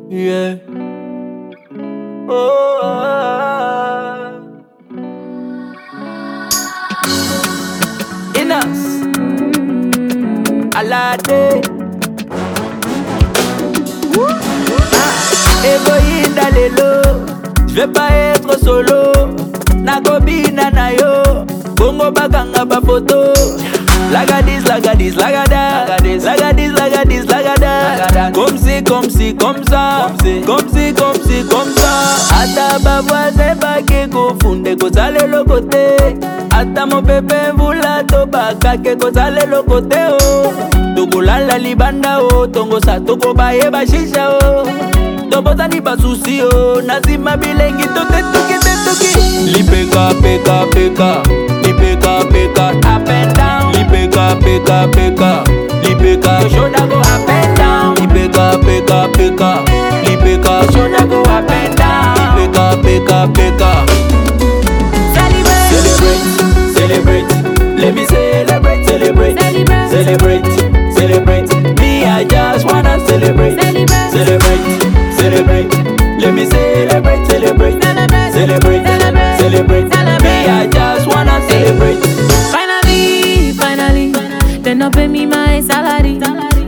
Yeah. Oh, Inas Alade Egoïna lelo, je vais pas être solo. Nakobina na yo, Bongo baganga ba photo. Lagadis, lagadis, lagada, lagadis, lagadis, lagada. Comme si, comme ça, comme ça. Ata ba voisin ba ke ko funde ko sale lo côté. Ata mon bébé vula to ba ka ke ko sale lo côté oh. Toko lala libanda oh, tongo sa toko ba ye ba shisha oh. Toboza ni ba susi oh, nazima bilengi toke. Lipeka, peka, peka, lipeka, peka, up and down. Lipeka, peka, peka, lipeka, shoulder go up and down. Lipeka, peka, peka, lipeka, shoulder go up and down. Lipeka, peka, peka. Celebrate, celebrate, let me celebrate, celebrate, celebrate, celebrate. Me, I just wanna celebrate, celebrate, celebrate. Let me celebrate, celebrate, celebrate, celebrate. Me, I just wanna celebrate. Finally, they not pay me my salary.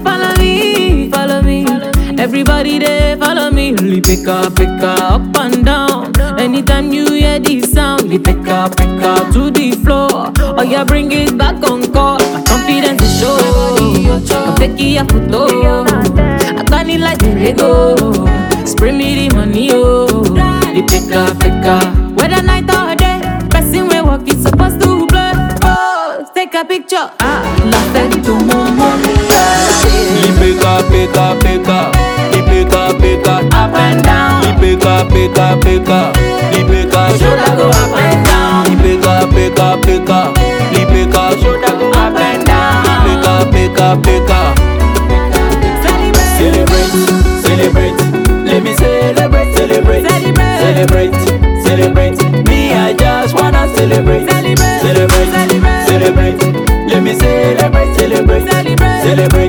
Follow me. Everybody they follow me. Only pick up and down. Anytime you hear this sound, we pick up to the floor. Oh yeah, bring it back on call. My confidence is show. I'm taking a photo. I got it like the Lego. Spray me the money, oh. The pick up. Whether night or day, person we walk is supposed to play. Oh, take a picture. La fête to mon monde. Lipeka, peka, peka, lipeka, peka, Up and down. lipeka, peka, peka, lipeka, Shoulder go up and down. lipeka, peka, peka, lipeka, shoulder go up and down. Lipeka, peka. Celebrate, celebrate, let me celebrate, celebrate, celebrate, celebrate. Me, I just wanna celebrate, celebrate, celebrate. Let me celebrate, celebrate, celebrate.